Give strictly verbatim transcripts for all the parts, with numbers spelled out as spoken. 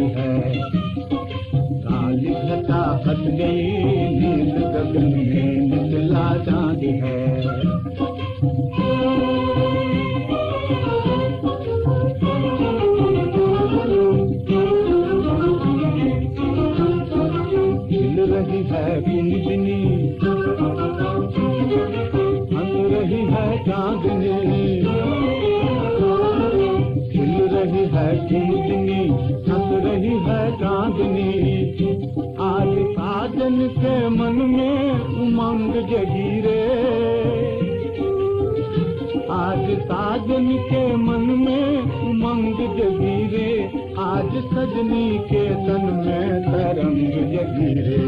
है। काली घटा हट गई, नील गगन में निकला चांद है। खिल रही है कुंदनी, हंस रही है चांदनी। खिल रही है कुंदनी, हंस रही है चांदनी। आज साजन के मन में उमंग जगी रे, आज साजन के मन में उमंग जगी रे। आज सजनी के तन में तरंग जगी रे,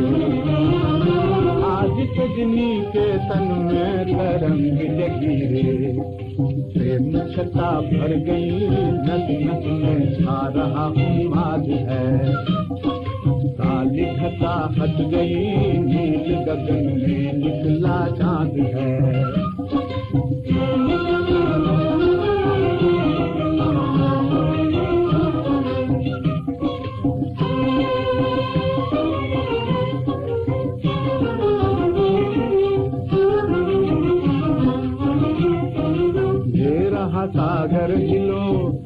आज सजनी के तन में तरंग जगी रे। प्रेम छटा भर गई, नस नस में छा रहा उन्माद है। काली घटा हट गई, नील गगन में निकला चांद है। सागर हिलो,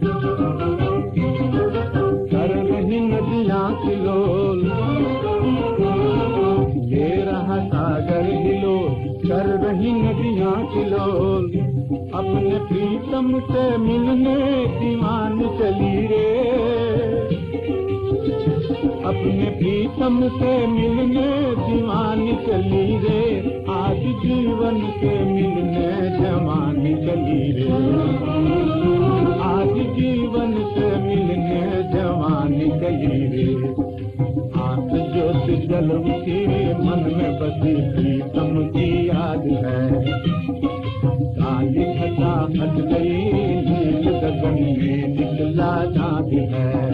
कर रही नदियाँ किलोल। ये रहा सागर हिलो, कर रही नदियाँ किलोल। अपने प्रीतम से मिलने दीवान चली रे, अपने प्रीतम से मिलने दीवान चली रे। आज जीवन से मिलने जवान चली रे, आज जीवन से मिलने जवान चली रे। आंख ज्योत जल उठी, मन में बसी प्रीतम की याद है। काली घटा हट गई, नील गगन में निकला चांद है।